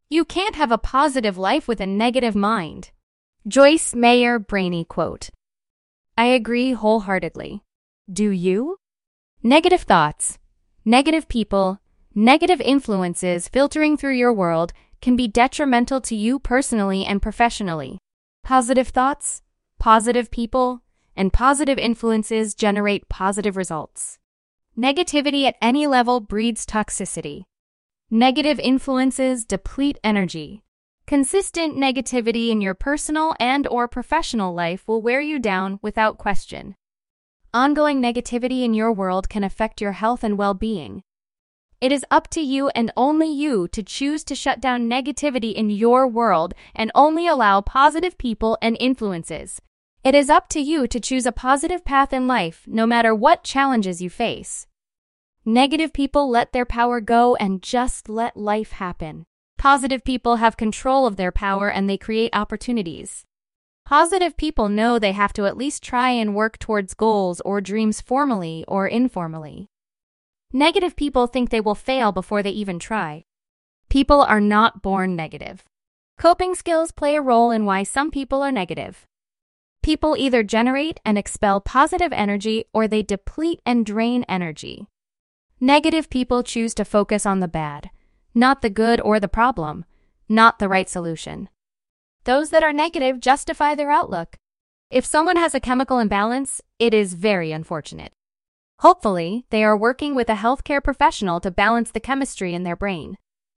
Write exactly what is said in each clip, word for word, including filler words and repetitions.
You can't have a positive life with a negative mind. Joyce Meyer Brainy quote. I agree wholeheartedly. Do you? Negative thoughts, negative people, negative influences filtering through your world can be detrimental to you personally and professionally. Positive thoughts, positive people, and positive influences generate positive results. Negativity at any level breeds toxicity. Negative influences deplete energy. Consistent negativity in your personal and/or professional life will wear you down without question. Ongoing negativity in your world can affect your health and well-being. It is up to you and only you to choose to shut down negativity in your world and only allow positive people and influences. It is up to you to choose a positive path in life, no matter what challenges you face. Negative people let their power go and just let life happen. Positive people have control of their power and they create opportunities. Positive people know they have to at least try and work towards goals or dreams formally or informally. Negative people think they will fail before they even try. People are not born negative. Coping skills play a role in why some people are negative. People either generate and expel positive energy or they deplete and drain energy. Negative people choose to focus on the bad, not the good or the problem, not the right solution. Those that are negative justify their outlook. If someone has a chemical imbalance, it is very unfortunate. Hopefully, they are working with a healthcare professional to balance the chemistry in their brain.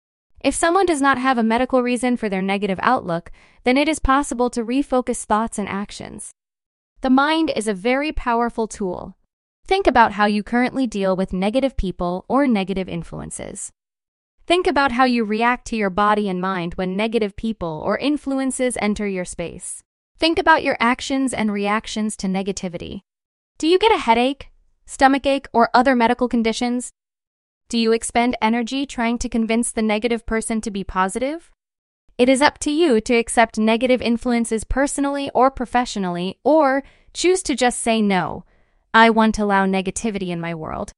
If someone does not have a medical reason for their negative outlook, then it is possible to refocus thoughts and actions. The mind is a very powerful tool. Think about how you currently deal with negative people or negative influences. Think about how you react to your body and mind when negative people or influences enter your space. Think about your actions and reactions to negativity. Do you get a headache, stomachache, or other medical conditions? Do you expend energy trying to convince the negative person to be positive? It is up to you to accept negative influences personally or professionally, or choose to just say no. I won't allow negativity in my world.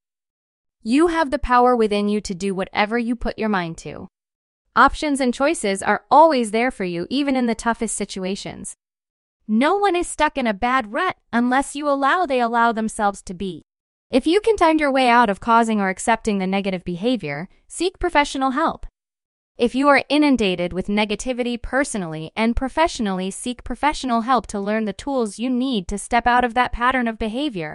You have the power within you to do whatever you put your mind to. Options and choices are always there for you, even in the toughest situations. No one is stuck in a bad rut unless you allow they allow themselves to be. If you can find your way out of causing or accepting the negative behavior, seek professional help. If you are inundated with negativity personally and professionally, seek professional help to learn the tools you need to step out of that pattern of behavior.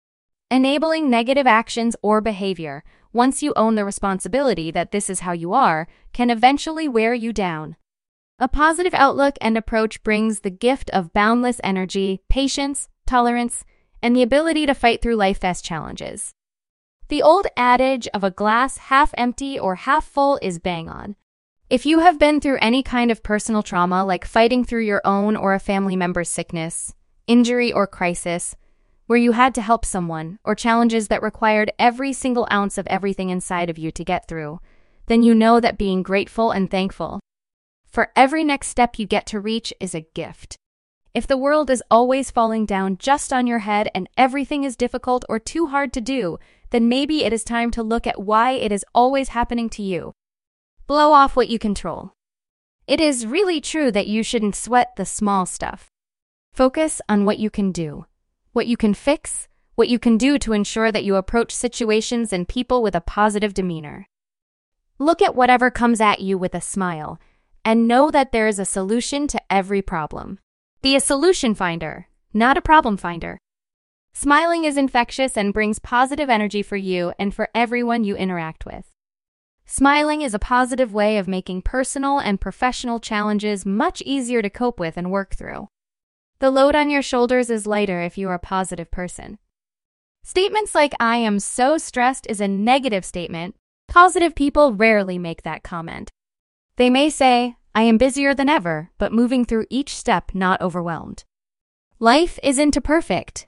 Enabling negative actions or behavior, once you own the responsibility that this is how you are, can eventually wear you down. A positive outlook and approach brings the gift of boundless energy, patience, tolerance, and the ability to fight through life's challenges. The old adage of a glass half empty or half full is bang on. If you have been through any kind of personal trauma, like fighting through your own or a family member's sickness, injury, or crisis, where you had to help someone, or challenges that required every single ounce of everything inside of you to get through, then you know that being grateful and thankful for every next step you get to reach is a gift. If the world is always falling down just on your head and everything is difficult or too hard to do, then maybe it is time to look at why it is always happening to you. Blow off what you control. It is really true that you shouldn't sweat the small stuff. Focus on what you can do, what you can fix, what you can do to ensure that you approach situations and people with a positive demeanor. Look at whatever comes at you with a smile, and know that there is a solution to every problem. Be a solution finder, not a problem finder. Smiling is infectious and brings positive energy for you and for everyone you interact with. Smiling is a positive way of making personal and professional challenges much easier to cope with and work through. The load on your shoulders is lighter if you are a positive person. Statements like "I am so stressed" is a negative statement. Positive people rarely make that comment. They may say, "I am busier than ever, but moving through each step, not overwhelmed." Life isn't perfect.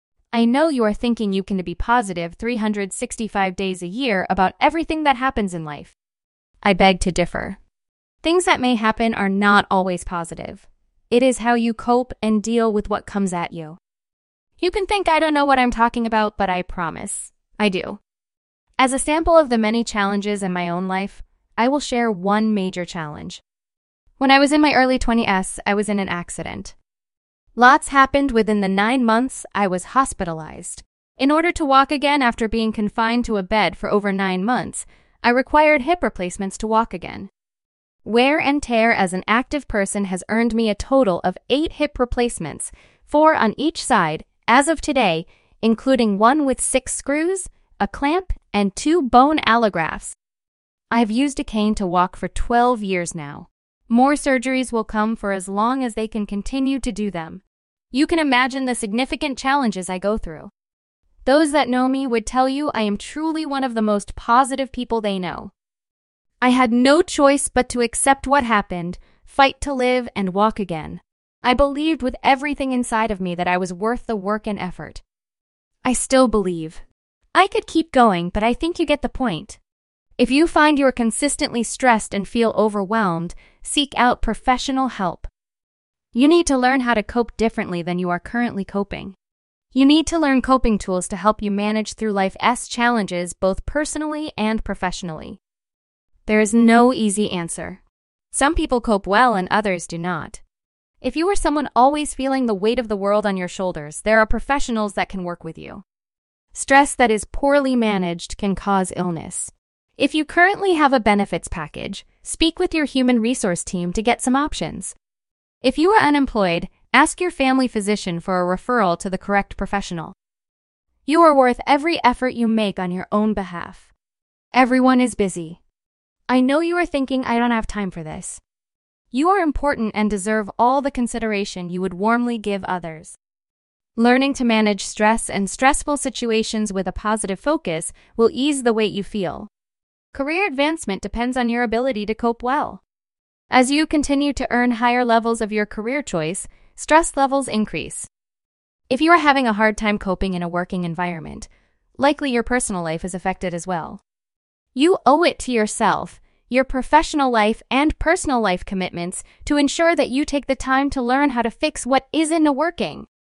I know you are thinking you can be positive three hundred sixty-five days a year about everything that happens in life. I beg to differ. Things that may happen are not always positive. It is how you cope and deal with what comes at you. You can think I don't know what I'm talking about, but I promise, I do. As a sample of the many challenges in my own life, I will share one major challenge. When I was in my early twenties, I was in an accident. Lots happened within the nine months I was hospitalized. In order to walk again after being confined to a bed for over nine months, I required hip replacements to walk again. Wear and tear as an active person has earned me a total of eight hip replacements, four on each side, as of today, including one with six screws, a clamp, and two bone allografts. I have used a cane to walk for twelve years now. More surgeries will come for as long as they can continue to do them. You can imagine the significant challenges I go through. Those that know me would tell you I am truly one of the most positive people they know. I had no choice but to accept what happened, fight to live, and walk again. I believed with everything inside of me that I was worth the work and effort. I still believe. I could keep going, but I think you get the point. If you find you are consistently stressed and feel overwhelmed, seek out professional help. You need to learn how to cope differently than you are currently coping. You need to learn coping tools to help you manage through life's challenges both personally and professionally. There is no easy answer. Some people cope well and others do not. If you are someone always feeling the weight of the world on your shoulders, there are professionals that can work with you. Stress that is poorly managed can cause illness. If you currently have a benefits package, speak with your human resource team to get some options. If you are unemployed, ask your family physician for a referral to the correct professional. You are worth every effort you make on your own behalf. Everyone is busy. I know you are thinking, I don't have time for this. You are important and deserve all the consideration you would warmly give others. Learning to manage stress and stressful situations with a positive focus will ease the weight you feel. Career advancement depends on your ability to cope well. As you continue to earn higher levels of your career choice, stress levels increase. If you are having a hard time coping in a working environment, likely your personal life is affected as well. You owe it to yourself, your professional life and personal life commitments to ensure that you take the time to learn how to fix what isn't working.